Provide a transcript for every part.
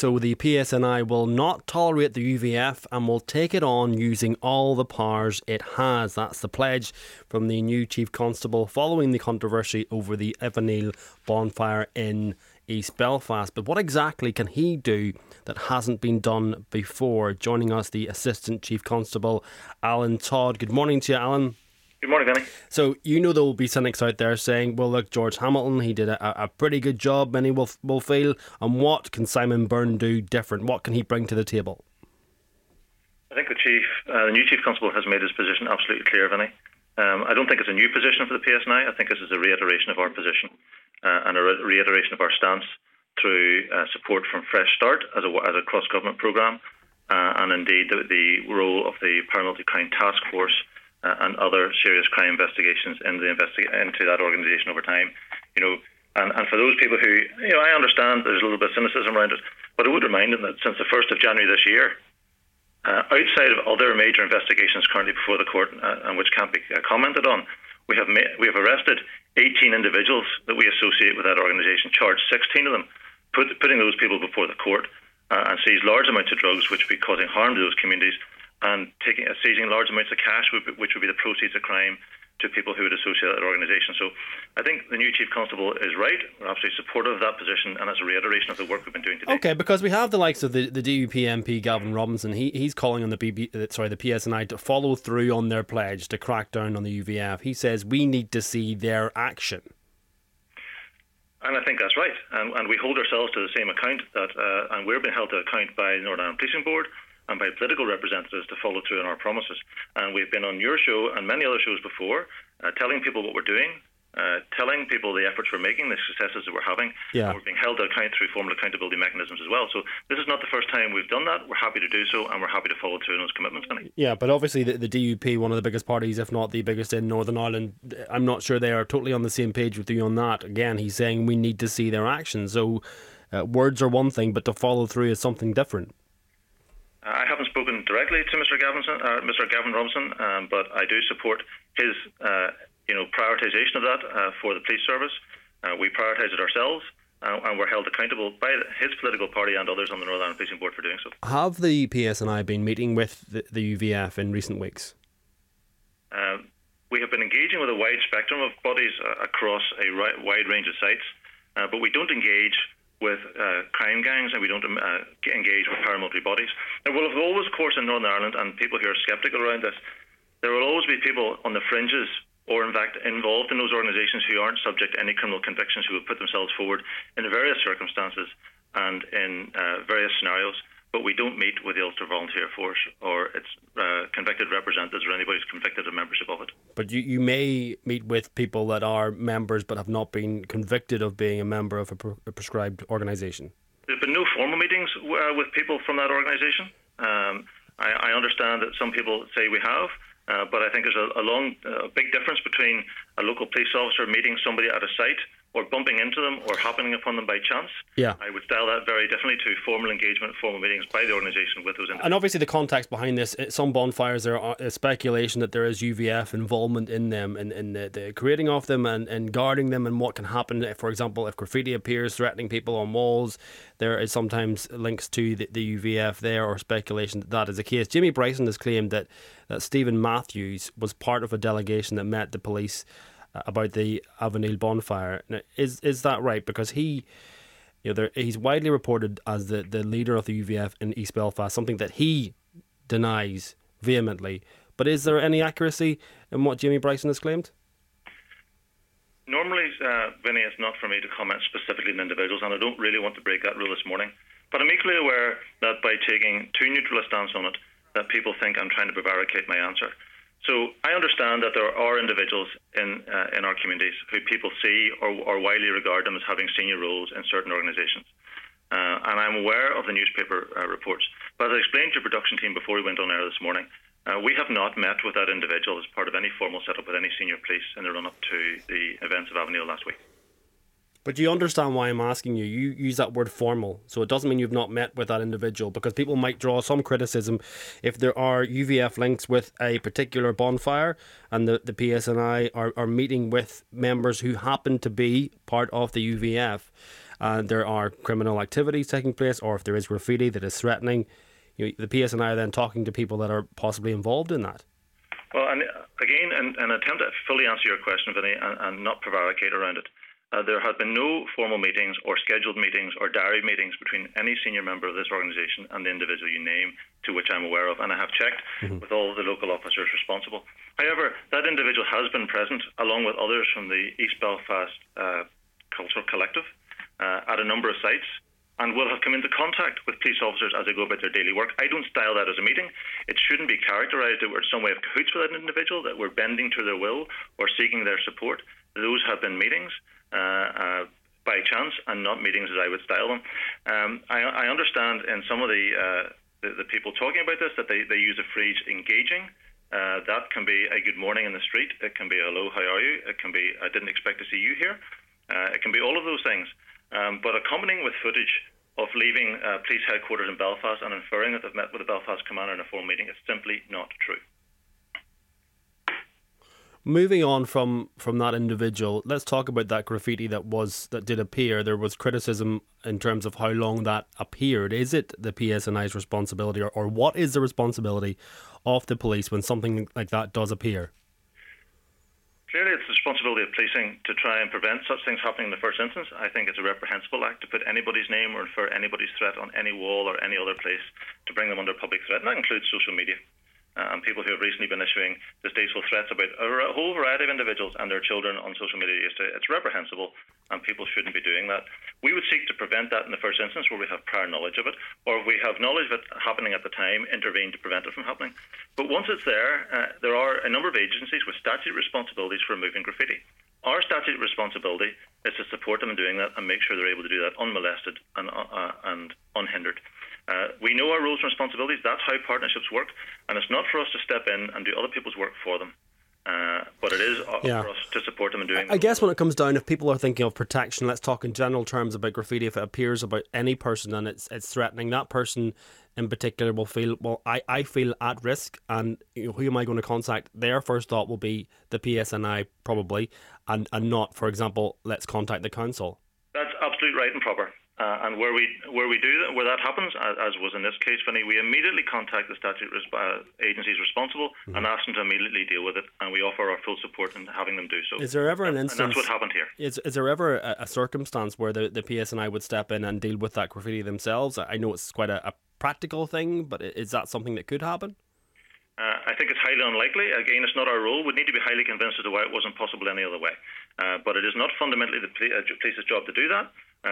So the PSNI will not tolerate the UVF and will take it on using all the powers it has. That's the pledge from the new Chief Constable following the controversy over the Evaneal bonfire in East Belfast. But what exactly can he do that hasn't been done before? Joining us, the Assistant Chief Constable, Alan Todd. Good morning to you, Alan. Good morning, Vinny. So, you know there will be cynics out there saying, well, look, George Hamilton, he did a pretty good job, many will feel, and what can Simon Byrne do different? What can he bring to the table? I think the new Chief Constable has made his position absolutely clear, Vinny. I don't think it's a new position for the PSNI. I think this is a reiteration of our position and a reiteration of our stance through support from Fresh Start as a cross-government programme and indeed the role of the Paramilitary Crime Task Force and other serious crime investigations into that organisation over time. And for those people who, I understand there's a little bit of cynicism around it, but I would remind them that since the 1st of January this year, outside of other major investigations currently before the court and which can't be commented on, we have arrested 18 individuals that we associate with that organisation, charged 16 of them, putting those people before the court and seized large amounts of drugs which would be causing harm to those communities, and seizing large amounts of cash, which would be the proceeds of crime, to people who would associate that organisation. So I think the new Chief Constable is right. We're absolutely supportive of that position, and it's a reiteration of the work we've been doing today. Okay, because we have the likes of the DUP MP Gavin Robinson. He's calling on the PSNI to follow through on their pledge to crack down on the UVF. He says we need to see their action. And I think that's right. And we hold ourselves to the same account, and we're being held to account by the Northern Ireland Policing Board and by political representatives to follow through on our promises. And we've been on your show and many other shows before, telling people what we're doing, telling people the efforts we're making, the successes that we're having. Yeah. And we're being held to account through formal accountability mechanisms as well. So this is not the first time we've done that. We're happy to do so, and we're happy to follow through on those commitments, Vinny. Yeah, but obviously the DUP, one of the biggest parties, if not the biggest in Northern Ireland, I'm not sure they are totally on the same page with you on that. Again, he's saying we need to see their action. So words are one thing, but to follow through is something different. I haven't spoken directly to Mr. Gavin Robinson, but I do support his, prioritisation of that for the police service. We prioritise it ourselves, and we're held accountable by his political party and others on the Northern Ireland Policing Board for doing so. Have the PSNI been meeting with the UVF in recent weeks? We have been engaging with a wide spectrum of bodies across a wide range of sites, but we don't engage with crime gangs, and we don't engage with paramilitary bodies. There will always, of course, in Northern Ireland, and people who are sceptical around this, there will always be people on the fringes or, in fact, involved in those organisations who aren't subject to any criminal convictions, who will put themselves forward in various circumstances and in various scenarios. But we don't meet with the Ulster Volunteer Force or its convicted representatives or anybody who's convicted of membership of it. But you may meet with people that are members but have not been convicted of being a member of a prescribed organisation. There have been no formal meetings with people from that organisation. I understand that some people say we have, but I think there's a big difference between a local police officer meeting somebody at a site or bumping into them or happening upon them by chance. Yeah. I would style that very differently to formal engagement, formal meetings by the organisation with those individuals. And obviously the context behind this, some bonfires, there are speculation that there is UVF involvement in them, in the creating of them and guarding them, and what can happen, for example, if graffiti appears threatening people on walls. There is sometimes links to the UVF there, or speculation that that is the case. Jimmy Bryson has claimed that Stephen Matthews was part of a delegation that met the police about the Evaneal bonfire. Now, is that right? Because he's widely reported as the leader of the UVF in East Belfast, something that he denies vehemently. But is there any accuracy in what Jimmy Bryson has claimed? Normally, Vinny, it's not for me to comment specifically on individuals, and I don't really want to break that rule this morning. But I'm equally aware that by taking too neutral a stance on it, that people think I'm trying to prevaricate my answer. So I understand that there are individuals in our communities who people see or widely regard them as having senior roles in certain organisations. And I'm aware of the newspaper reports. But as I explained to your production team before we went on air this morning, we have not met with that individual as part of any formal setup with any senior police in the run-up to the events of Evaneal last week. But do you understand why I'm asking you? You use that word formal, so it doesn't mean you've not met with that individual, because people might draw some criticism if there are UVF links with a particular bonfire and the PSNI are meeting with members who happen to be part of the UVF. and there are criminal activities taking place, or if there is graffiti that is threatening, the PSNI are then talking to people that are possibly involved in that. Well, and again, in an attempt to fully answer your question, Vinny, and not prevaricate around it, there have been no formal meetings or scheduled meetings or diary meetings between any senior member of this organisation and the individual you name, to which I'm aware of, and I have checked with all of the local officers responsible. However, that individual has been present, along with others from the East Belfast Cultural Collective, at a number of sites, and will have come into contact with police officers as they go about their daily work. I don't style that as a meeting. It shouldn't be characterised that we're in some way of cahoots with that individual, that we're bending to their will or seeking their support. Those have been meetings by chance and not meetings as I would style them. I understand in some of the people talking about this that they use the phrase engaging. That can be a good morning in the street. It can be hello, how are you? It can be I didn't expect to see you here. It can be all of those things. But accompanying with footage of leaving police headquarters in Belfast and inferring that they've met with the Belfast commander in a formal meeting is simply not true. Moving on from that individual, let's talk about that graffiti that did appear. There was criticism in terms of how long that appeared. Is it the PSNI's responsibility, or what is the responsibility of the police when something like that does appear? Clearly, it's the responsibility of policing to try and prevent such things happening in the first instance. I think it's a reprehensible act to put anybody's name or infer anybody's threat on any wall or any other place to bring them under public threat, and that includes social media. And people who have recently been issuing distasteful threats about a whole variety of individuals and their children on social media. It's reprehensible, and people shouldn't be doing that. We would seek to prevent that in the first instance where we have prior knowledge of it, or if we have knowledge of it happening at the time, intervene to prevent it from happening. But once it's there, there are a number of agencies with statutory responsibilities for removing graffiti. Our statutory responsibility is to support them in doing that and make sure they're able to do that unmolested and unhindered. We know our roles and responsibilities. That's how partnerships work, and it's not for us to step in and do other people's work for them, but it is for us to support them in doing that. I guess when it comes down, if people are thinking of protection, let's talk in general terms about graffiti. If it appears about any person and it's threatening, that person in particular will feel, well, I feel at risk, and who am I going to contact? Their first thought will be the PSNI probably, and not, for example, let's contact the council. That's absolutely right and proper. And where that happens, as was in this case, Vinny, we immediately contact the statutory agencies responsible and ask them to immediately deal with it, and we offer our full support in having them do so. Is there ever an instance? And that's what happened here. Is there ever a circumstance where the PSNI would step in and deal with that graffiti themselves? I know it's quite a practical thing, but is that something that could happen? I think it's highly unlikely. Again, it's not our role. We need to be highly convinced as to why it wasn't possible any other way. But it is not fundamentally the police's job to do that.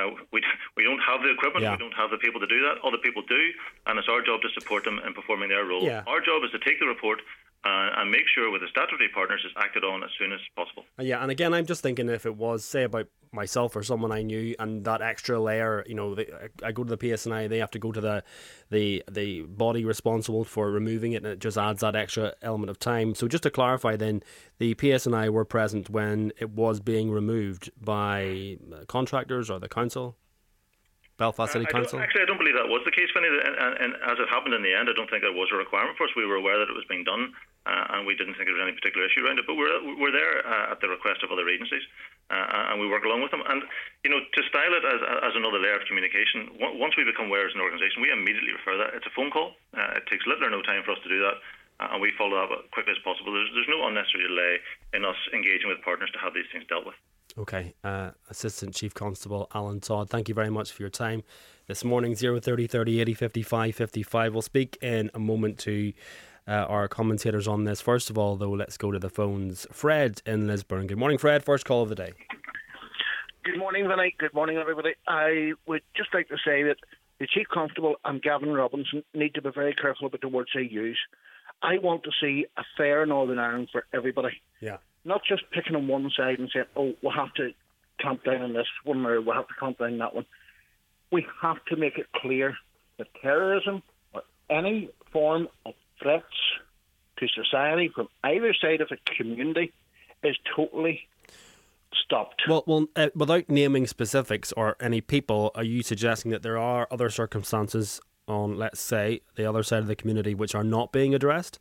We don't have the equipment. We don't have the people to do that. Other people do, and it's our job to support them in performing their role. Yeah. Our job is to take the report and make sure with the statutory partners it's acted on as soon as possible. Yeah, and again, I'm just thinking if it was, say, about myself or someone I knew, and that extra layer, I go to the PSNI, they have to go to the body responsible for removing it, and it just adds that extra element of time. So just to clarify then, the PSNI were present when it was being removed by contractors or the council? Belfast City Council? I don't believe that was the case, Vinny. And as it happened in the end, I don't think there was a requirement for us. We were aware that it was being done, and we didn't think there was any particular issue around it. But we're there at the request of other agencies, and we work along with them. And to style it as another layer of communication, once we become aware as an organisation, we immediately refer that. It's a phone call. It takes little or no time for us to do that, and we follow up as quickly as possible. There's no unnecessary delay in us engaging with partners to have these things dealt with. Okay, Assistant Chief Constable Alan Todd, thank you very much for your time this morning. 030 30 80 55 55. We'll speak in a moment to our commentators on this. First of all, though, let's go to the phones. Fred in Lisburn. Good morning, Fred. First call of the day. Good morning, Vinny. Good morning, everybody. I would just like to say that the Chief Constable and Gavin Robinson need to be very careful about the words they use. I want to see a fair Northern Ireland for everybody. Yeah. Not just picking on one side and saying, oh, we'll have to clamp down on this one or we'll have to clamp down on that one. We have to make it clear that terrorism or any form of threats to society from either side of the community is totally stopped. Well, without naming specifics or any people, are you suggesting that there are other circumstances on, let's say, the other side of the community which are not being addressed?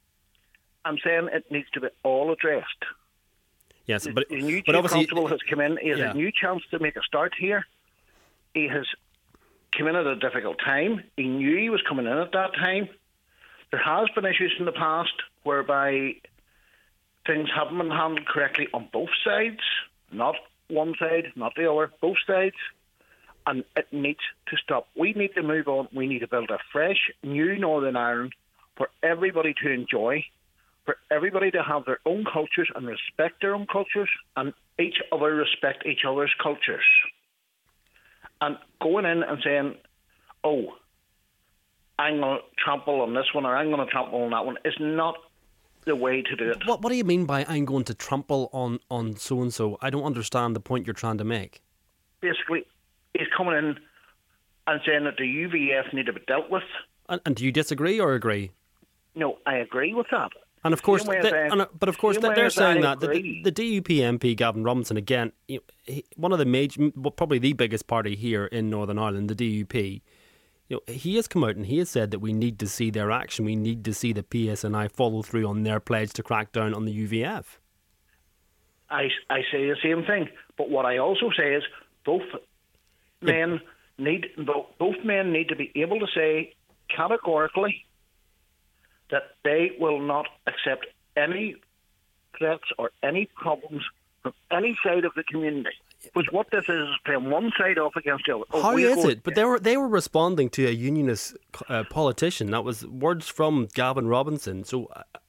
I'm saying it needs to be all addressed. Yes, but the new Chief Constable has come in. He has a new chance to make a start here. he has come in at a difficult time. He knew he was coming in at that time. There has been issues in the past whereby things haven't been handled correctly on both sides, not one side, not the other, both sides, and it needs to stop. We need to move on. We need to build a fresh, new Northern Ireland for everybody to enjoy, for everybody to have their own cultures and respect their own cultures, and each other respect each other's cultures. And going in and saying, oh, I'm going to trample on this one or I'm going to trample on that one is not the way to do it. What do you mean by I'm going to trample on so-and-so? I don't understand the point you're trying to make. Basically, he's coming in and saying that the UVF need to be dealt with. And do you disagree or agree? No, I agree with that. And of course, they're saying that the DUP MP Gavin Robinson, again, one of the major, probably the biggest party here in Northern Ireland, the DUP, he has come out and he has said that we need to see their action. We need to see the PSNI follow through on their pledge to crack down on the UVF. I say the same thing, but what I also say is both men need to be able to say categorically that they will not accept any threats or any problems from any side of the community. Because what this is playing one side off against the other. How is it? But they were responding to a unionist politician. That was words from Gavin Robinson. So,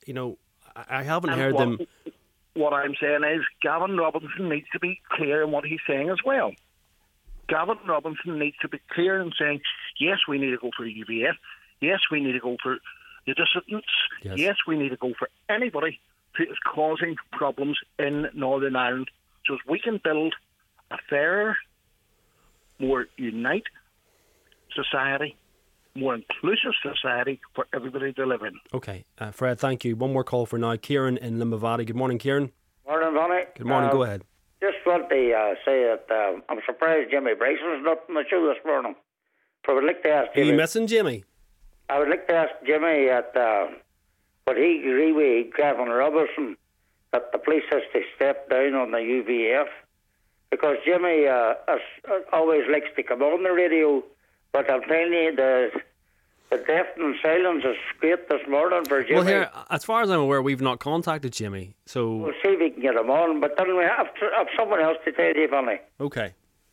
I haven't heard them. What I'm saying is Gavin Robinson needs to be clear in what he's saying as well. Gavin Robinson needs to be clear in saying, yes, we need to go for the UVF. Yes, we need to go for the dissidents. Yes, we need to go for anybody who is causing problems in Northern Ireland so that we can build a fairer, more unite society, more inclusive society for everybody to live in. Okay, Fred, thank you. One more call for now. Kieran in Limavady. Good morning, Kieran. Morning, Bonnie. Good morning, go ahead. Just want to say that I'm surprised Jimmy Bryson's not on the show this morning. But I would like to ask Jimmy. Are you missing Jimmy? I would like to ask Jimmy would he agree with Gavin Robertson that the police has to step down on the UVF? Because Jimmy always likes to come on the radio, but I'm telling you, the deafening silence is great this morning for Jimmy. Well, here, as far as I'm aware, we've not contacted Jimmy, so we'll see if we can get him on. But then we have someone else to tell you, Bonnie. Okay.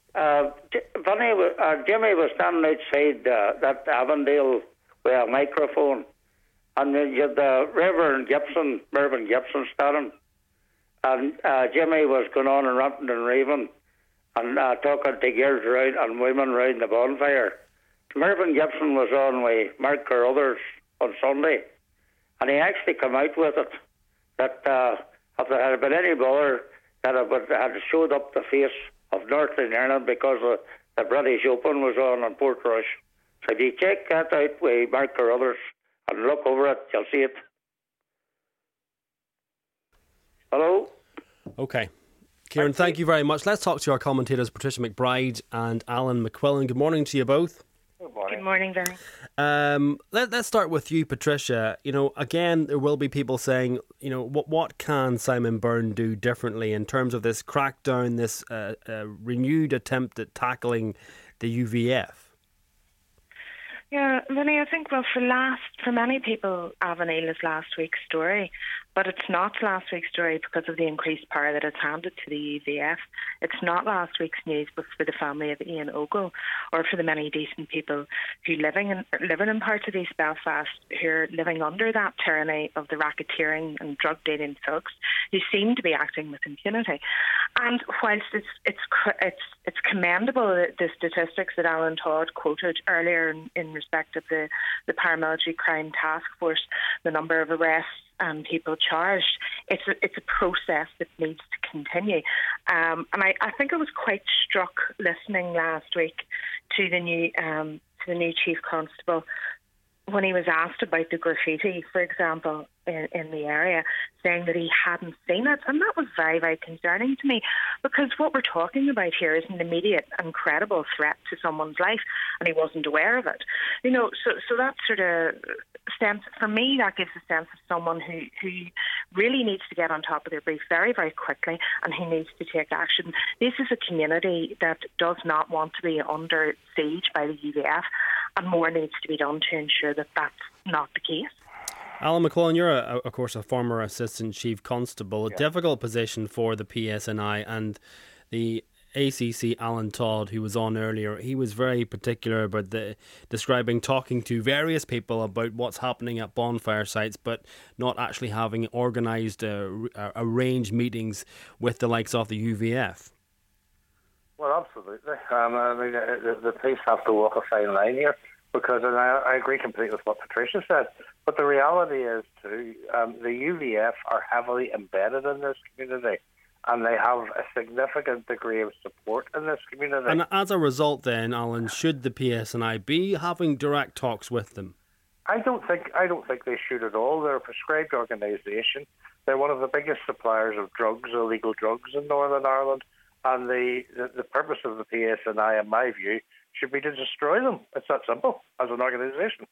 Jimmy was standing outside that Avondale with a microphone, and then you had the Mervyn Gibson standing, and Jimmy was going on and ranting and raving and talking to girls around and women around the bonfire. Mervyn Gibson was on with Mark Carruthers on Sunday, and he actually come out with it that if there had been any bother, that it had showed up the face of Northern Ireland because the British Open was on in Portrush. So if you check that out with Mark Carruthers and look over it, you'll see it. Hello? Okay. Kieran, thank you very much. Let's talk to our commentators, Patricia McBride and Alan McQuillan. Good morning to you both. Good morning, Barry. Let's start with you, Patricia. Again, there will be people saying, what can Simon Byrne do differently in terms of this crackdown, this renewed attempt at tackling the UVF? Yeah, Vinny, I think, for many people, Avonale is last week's story, but it's not last week's story because of the increased power that it's handed to the UVF. It's not last week's news, but for the family of Ian Ogle, or for the many decent people who living in parts of East Belfast who are living under that tyranny of the racketeering and drug dealing thugs who seem to be acting with impunity. And whilst it's commendable that the statistics that Alan Todd quoted earlier in respect of the paramilitary crime task force, the number of arrests and people charged, it's a process that needs to continue. And I think I was quite struck listening last week to the new chief constable when he was asked about the graffiti, for example, in the area, saying that he hadn't seen it. And that was very, very concerning to me, because what we're talking about here is an immediate and credible threat to someone's life, and he wasn't aware of it. So that sort of sense, for me, that gives a sense of someone who really needs to get on top of their brief very, very quickly, and who needs to take action. This is a community that does not want to be under siege by the UVF, and more needs to be done to ensure that that's not the case. Alan McClellan, you're, of course, a former Assistant Chief Constable. A difficult position for the PSNI, and the ACC Alan Todd, who was on earlier, he was very particular about talking to various people about what's happening at bonfire sites, but not actually having organised arranged meetings with the likes of the UVF. Well, absolutely. I mean, the police have to walk a fine line here, because, and I agree completely with what Patricia said, but the reality is too, the UVF are heavily embedded in this community, and they have a significant degree of support in this community. And as a result then, Alan, should the PSNI be having direct talks with them? I don't think they should at all. They're a prescribed organisation. They're one of the biggest suppliers of drugs, illegal drugs in Northern Ireland. And the purpose of the PSNI, in my view, should be to destroy them. It's that simple, as an organisation.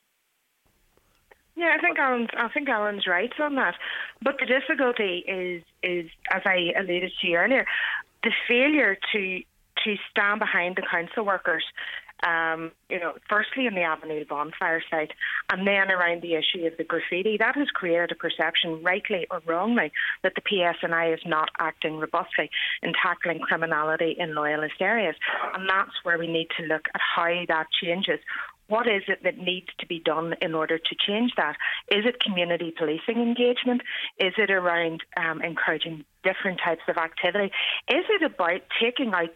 Yeah, I think Alan's right on that. But the difficulty is, as I alluded to earlier, the failure to stand behind the council workers. Firstly in the Avenue bonfire site, and then around the issue of the graffiti. That has created a perception, rightly or wrongly, that the PSNI is not acting robustly in tackling criminality in loyalist areas. And that's where we need to look at how that changes. What is it that needs to be done in order to change that? Is it community policing engagement? Is it around encouraging different types of activity? Is it about taking out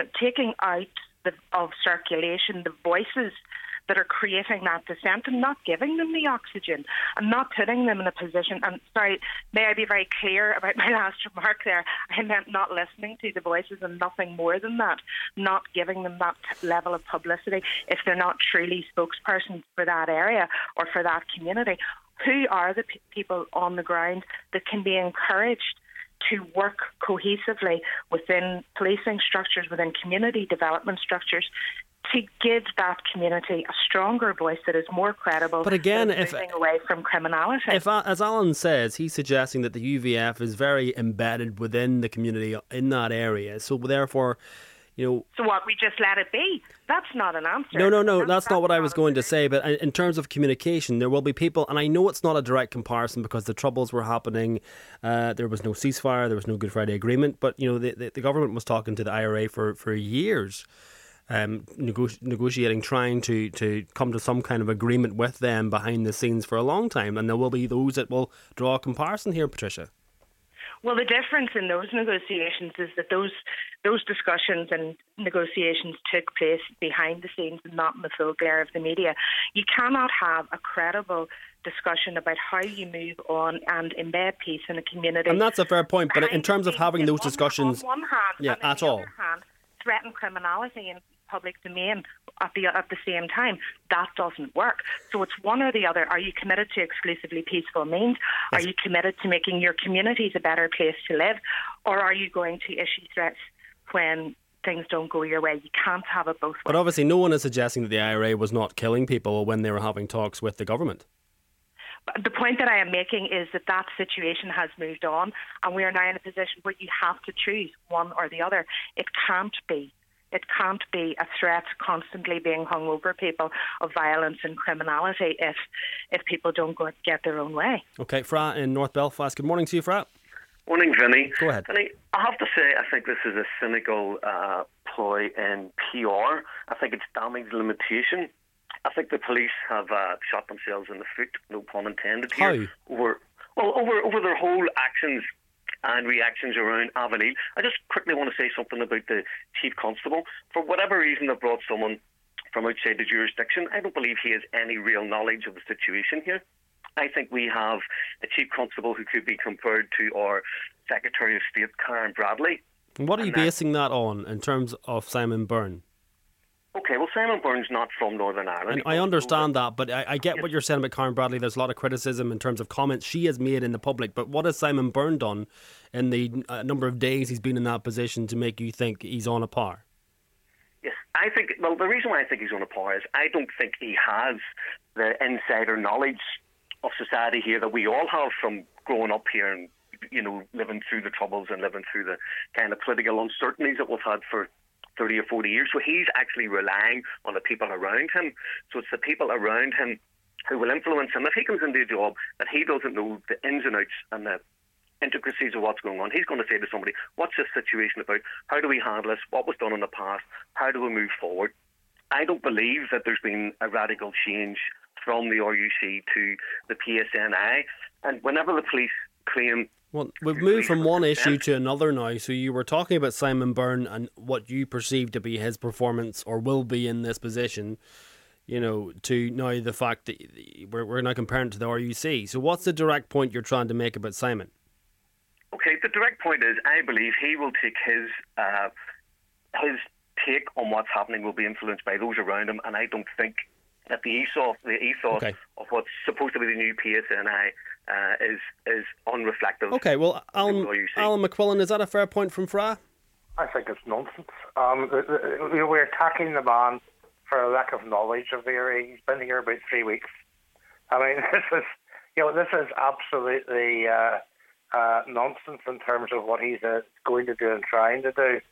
of circulation the voices that are creating that dissent, and not giving them the oxygen, and not putting them in a position, and sorry, may I be very clear about my last remark there, I meant not listening to the voices and nothing more than that, not giving them that level of publicity if they're not truly spokespersons for that area or for that community. Who are the people on the ground that can be encouraged to work cohesively within policing structures, within community development structures, to give that community a stronger voice that is more credible, but again, moving away from criminality? If, as Alan says, he's suggesting that the UVF is very embedded within the community in that area, so therefore, So what, we just let it be? That's not an answer. No, that's not what I was going to say. But in terms of communication, there will be people, and I know it's not a direct comparison because the troubles were happening. There was no ceasefire, there was no Good Friday Agreement, but the government was talking to the IRA for years, negotiating, trying to come to some kind of agreement with them behind the scenes for a long time. And there will be those that will draw a comparison here, Patricia. Well, the difference in those negotiations is that those discussions and negotiations took place behind the scenes and not in the full glare of the media. You cannot have a credible discussion about how you move on and embed peace in a community. And that's a fair point, but in terms of having those discussions, on one hand, yeah, and on the other hand, threaten criminality in public domain at the same time, that doesn't work. So it's one or the other. Are you committed to exclusively peaceful means? Yes. Are you committed to making your communities a better place to live? Or are you going to issue threats when things don't go your way? You can't have it both ways. But obviously no one is suggesting that the IRA was not killing people when they were having talks with the government. The point that I am making is that situation has moved on, and we are now in a position where you have to choose one or the other. It can't be a threat constantly being hung over people of violence and criminality if people don't get their own way. Okay, Fra in North Belfast. Good morning to you, Fra. Morning, Vinny. Go ahead. Vinny, I have to say, I think this is a cynical ploy in PR. I think it's damage limitation. I think the police have shot themselves in the foot, no pun intended here. How? Over their whole actions and reactions around Avonlea. I just quickly want to say something about the Chief Constable. For whatever reason they brought someone from outside the jurisdiction, I don't believe he has any real knowledge of the situation here. I think we have a Chief Constable who could be compared to our Secretary of State, Karen Bradley. And what are you basing that on in terms of Simon Byrne? Okay, well, Simon Byrne's not from Northern Ireland. And I understand that, but I get what you're saying about Karen Bradley. There's a lot of criticism in terms of comments she has made in the public. But what has Simon Byrne done in the number of days he's been in that position to make you think he's on a par? Yes, I think, well, the reason why I think he's on a par is I don't think he has the insider knowledge of society here that we all have from growing up here and, you know, living through the troubles and living through the kind of political uncertainties that we've had for 30 or 40 years. So he's actually relying on the people around him. So it's the people around him who will influence him. If he comes into a job that he doesn't know the ins and outs and the intricacies of what's going on, he's going to say to somebody, what's this situation about? How do we handle this? What was done in the past? How do we move forward? I don't believe that there's been a radical change from the RUC to the PSNI. And whenever the police claim... Well, we've moved from one issue to another now. So you were talking about Simon Byrne and what you perceive to be his performance or will be in this position, you know, to now the fact that we're now comparing to the RUC. So what's the direct point you're trying to make about Simon? Okay, the direct point is I believe he will take his take on what's happening will be influenced by those around him, and I don't think that the ethos of what's supposed to be the new PSNI is unreflective. Okay, well, Alan McQuillan, is that a fair point from Fra? I think it's nonsense. We're attacking the man for a lack of knowledge of the area. He's been here about 3 weeks. I mean, this is absolutely nonsense in terms of what he's going to do and trying to do.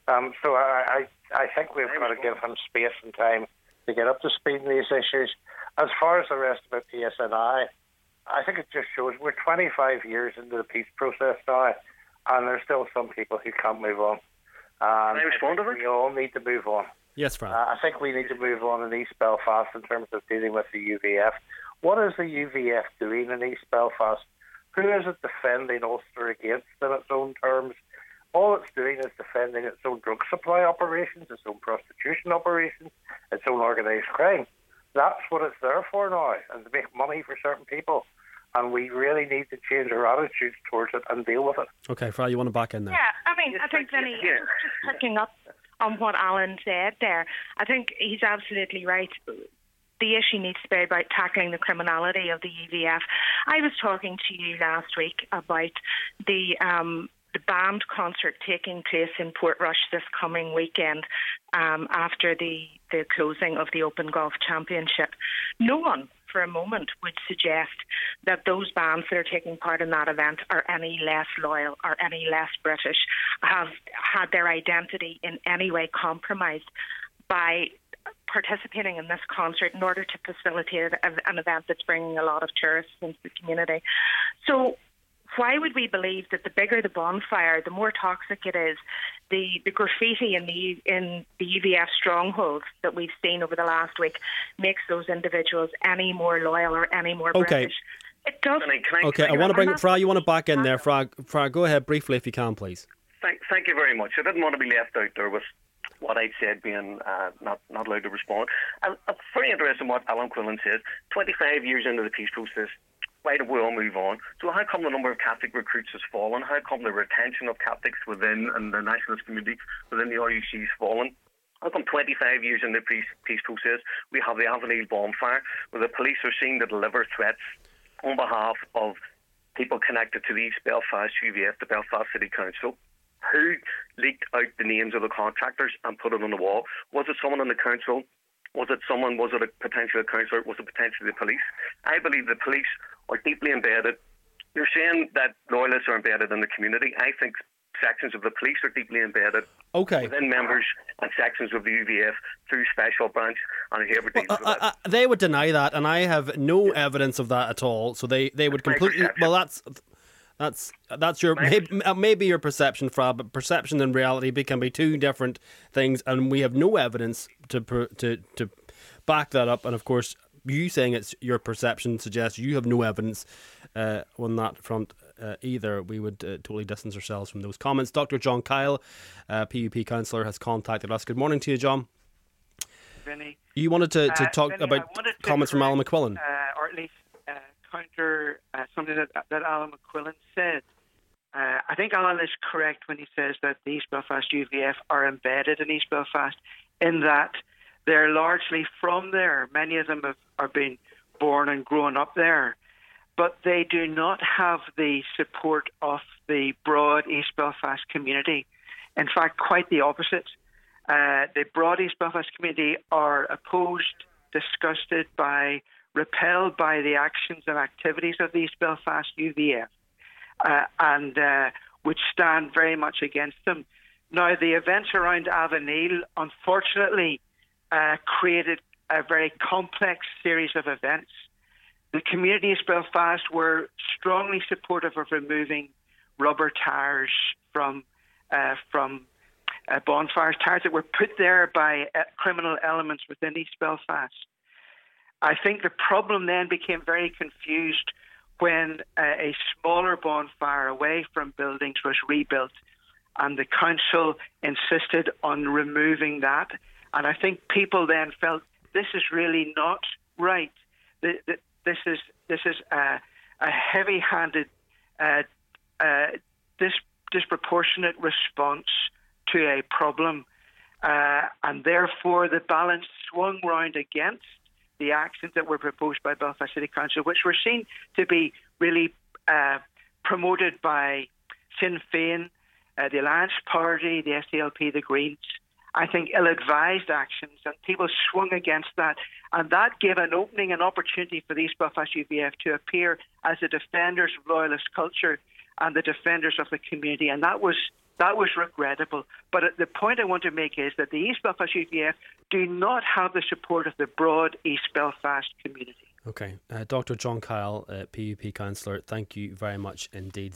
So I think we've got to give him space and time to get up to speed in these issues. As far as the rest of it, PSNI, I think it just shows we're 25 years into the peace process now, and there's still some people who can't move on. Can I respond to that? We all need to move on. Yes, Fran. I think we need to move on in East Belfast in terms of dealing with the UVF. What is the UVF doing in East Belfast? Who is it defending Ulster against in its own terms? All it's doing is defending its own drug supply operations, its own prostitution operations, its own organised crime. That's what it's there for now, and to make money for certain people. And we really need to change our attitudes towards it and deal with it. Okay, Fra, you want to back in there? Yeah, I mean, I think Vinny, just picking up on what Alan said there, I think he's absolutely right. The issue needs to be about tackling the criminality of the UVF. I was talking to you last week about the band concert taking place in Portrush this coming weekend after the closing of the Open Golf Championship. No one for a moment would suggest that those bands that are taking part in that event are any less loyal or any less British, have had their identity in any way compromised by participating in this concert in order to facilitate an event that's bringing a lot of tourists into the community. So why would we believe that the bigger the bonfire, the more toxic it is? The graffiti in the UVF strongholds that we've seen over the last week makes those individuals any more loyal or any more British. It doesn't. Okay, I want to bring Fra. You want to back in there, Fra? Fra, go ahead briefly if you can, please. Thank you very much. I didn't want to be left out there with what I'd said being not allowed to respond. I'm very interested in what Alan Quillan says. 25 years into the peace process, why do we all move on? So how come the number of Catholic recruits has fallen? How come the retention of Catholics within and the nationalist community within the RUC has fallen? How come 25 years in the peace process we have the Avonlea bonfire where the police are seen to deliver threats on behalf of people connected to the East Belfast UVF, the Belfast City Council? Who leaked out the names of the contractors and put it on the wall? Was it someone on the council? Was it a potential councillor? Was it potentially the police? I believe the police are deeply embedded. You're saying that loyalists are embedded in the community. I think sections of the police are deeply embedded within members and sections of the UVF through special branch, and here deals with that. They would deny that, and I have no evidence of that at all. So they would completely. Well, that's your maybe your perception, Fra, but perception and reality can be two different things, and we have no evidence to back that up. And of course, you saying it's your perception suggests you have no evidence on that front either. We would totally distance ourselves from those comments. Dr. John Kyle, PUP councillor, has contacted us. Good morning to you, John. Vinny, you wanted to talk Vinny, about comments from Alan McQuillan, or at least counter something that Alan McQuillan said. I think Alan is correct when he says that the East Belfast UVF are embedded in East Belfast, in that They're largely from there. Many of them are being born and grown up there. But they do not have the support of the broad East Belfast community. In fact, quite the opposite. The broad East Belfast community are opposed, disgusted by, repelled by the actions and activities of the East Belfast UVF, and would stand very much against them. Now, the events around Avonneal, unfortunately, created a very complex series of events. The community of East Belfast were strongly supportive of removing rubber tires from bonfires, tires that were put there by criminal elements within East Belfast. I think the problem then became very confused when a smaller bonfire away from buildings was rebuilt, and the council insisted on removing that. And I think people then felt this is really not right. This is a heavy-handed, disproportionate response to a problem, and therefore the balance swung round against the actions that were proposed by Belfast City Council, which were seen to be really promoted by Sinn Féin, the Alliance Party, the SDLP, the Greens. I think ill-advised actions, and people swung against that, and that gave an opening, an opportunity for the East Belfast UVF to appear as the defenders of loyalist culture and the defenders of the community, and that was regrettable. But the point I want to make is that the East Belfast UVF do not have the support of the broad East Belfast community. Okay. Dr. John Kyle, PUP councillor, thank you very much indeed.